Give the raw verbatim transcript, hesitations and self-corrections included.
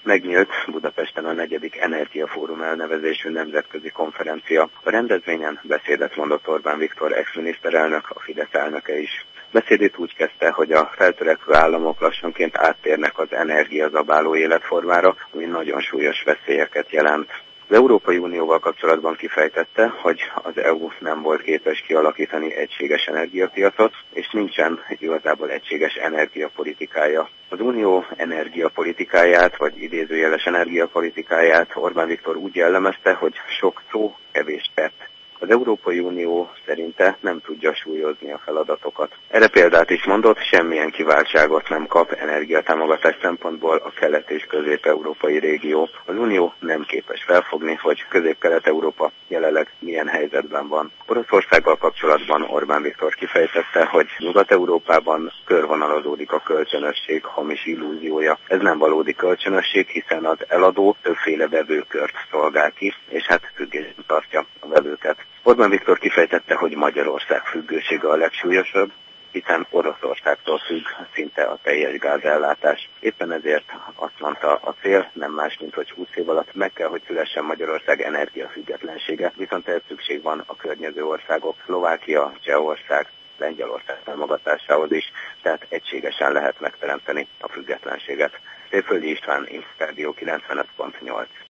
Megnyílt Budapesten a negyedik Energiafórum elnevezésű nemzetközi konferencia. A rendezvényen beszédet mondott Orbán Viktor ex-miniszterelnök, a Fidesz elnöke is. Beszédét úgy kezdte, hogy a feltörekvő államok lassanként áttérnek az energiazabáló életformára, ami nagyon súlyos veszélyeket jelent. Az Európai Unióval kapcsolatban kifejtette, hogy az é u nem volt képes kialakítani egységes energiapiacot, és nincsen igazából egységes energiapolitikája. Az Unió energiapolitikáját, vagy idézőjeles energiapolitikáját Orbán Viktor úgy jellemezte, hogy sok szó, kevés tett. Az Európai Unió szerinte nem tudja súlyozni a feladatokat. Erre példát is mondott, semmilyen kiváltságot nem kap energiatámogatás szempontból a kelet- és közép-európai régió. Az Unió nem képes felfogni, hogy közép-kelet-európa jelenleg milyen helyzetben van. Oroszországgal kapcsolatban Orbán Viktor kifejtette, hogy Nyugat-Európában körvonalazódik a kölcsönösség hamis illúziója. Ez nem valódi kölcsönösség, hiszen az eladó többféle vevőkört szolgál ki, és hát függésben tartja a vevőket. Orbán Viktor kifejtette, hogy Magyarország függősége a legsúlyosabb, hiszen Oroszországtól függ szinte a teljes gázellátás. Éppen ezért azt mondta, a cél nem más, mint hogy húsz év alatt meg kell, hogy szülessen Magyarország energiafüggetlensége, viszont ehhez szükség van a környező országok, Szlovákia, Csehország, Lengyelország támogatásához is, tehát egységesen lehet megteremteni a függetlenséget. Szépföldi István, Inforádió kilencvenöt pont nyolc.